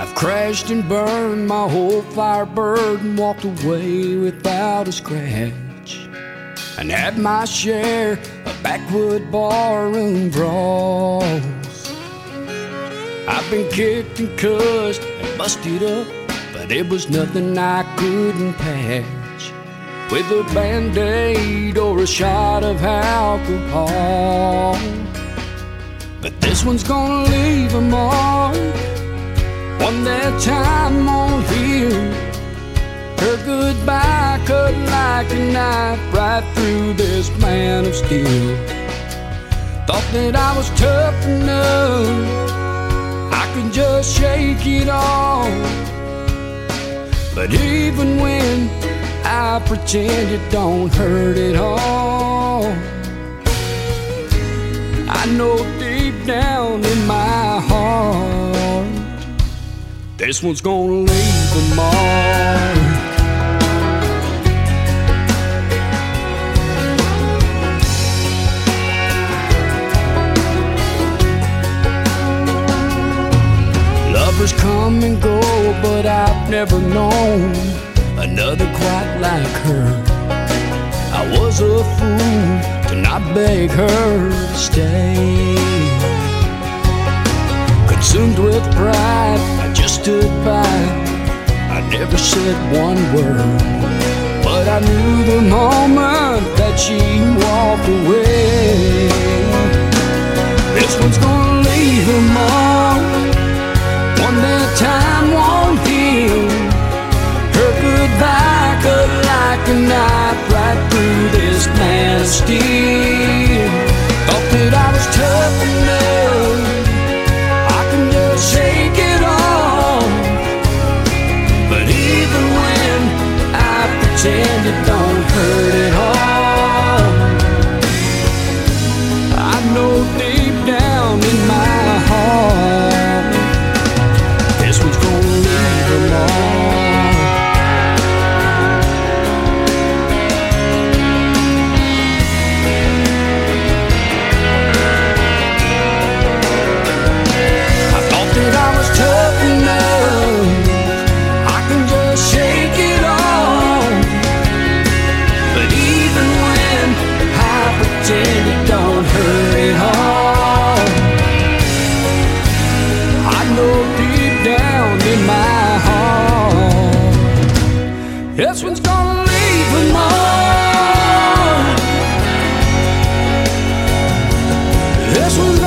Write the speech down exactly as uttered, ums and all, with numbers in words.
I've crashed and burned my whole Firebird and walked away without a scratch, and had my share of backwood barroom brawls. I've been kicked and cussed and busted up, but it was nothing I couldn't patch with a Band-Aid or a shot of alcohol. But this one's gonna leave a mark, one that time won't heal. Her goodbye cut like a knife right through this man of steel. Thought that I was tough enough, I could just shake it off. But even when I pretend, it don't hurt at all. I know deep down in my heart, this one's gonna leave a mark. Lovers come and go, but I've never known another quite like her. I was a fool to not beg her to stay. Consumed with pride, I just stood by. I never said one word, but I knew the moment that she walked away. This one's gonna leave a mark, one that time won't heal. Her goodbye cut like a knife right through this man of steel. Thought that I was tough enough, I can just shake it off. But even when I pretend, it don't hurt at all. I know deep down in my heart, this one's gonna leave a mark. It don't hurt at all. I know deep down in my heart, this one's gonna leave a mark. This one's